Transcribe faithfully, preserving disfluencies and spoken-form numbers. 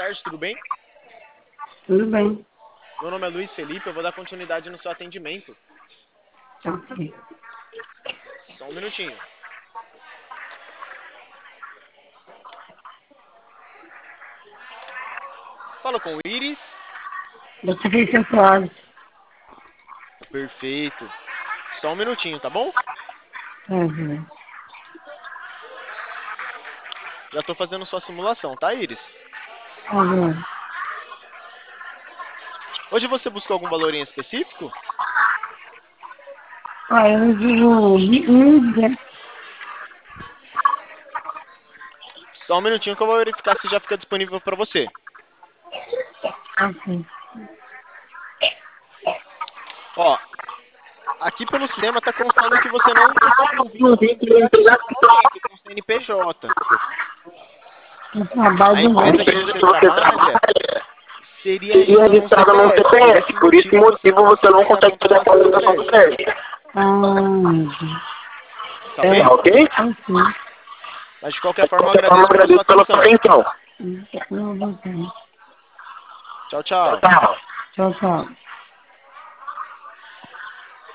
tarde, tudo bem? Tudo bem. Meu nome é Luiz Felipe, eu vou dar continuidade no seu atendimento. Ok. Só um minutinho. Fala com o Iris. Da Patrícia Soares. Perfeito. Só um minutinho, tá bom? Uhum. Já tô fazendo sua simulação, tá, Iris? Uhum. Hoje você buscou algum valor em específico? Ah, eu digo mídia. Só um minutinho que eu vou verificar se já fica disponível para você. Ok. Ó, aqui pelo sistema tá constando que você não possui um Não vínculo tem que entregar empregatício no momento com o C N P J. o trabalho A do empresa que médico. você trabalha seria Seria registrada num registrada no C P F. Por C P F, esse por esse motivo você não motivo você consegue não fazer a consegue fazer a contratação do contratação do crédito. crédito. Ah, Tá é, ok? ok? Ok. Mas de qualquer De forma eu qualquer forma, agradeço pela sua agradeço pela sua atenção. atenção. Não, não tem. Tchau, Tchau, tchau. tchau. Tchau, tchau.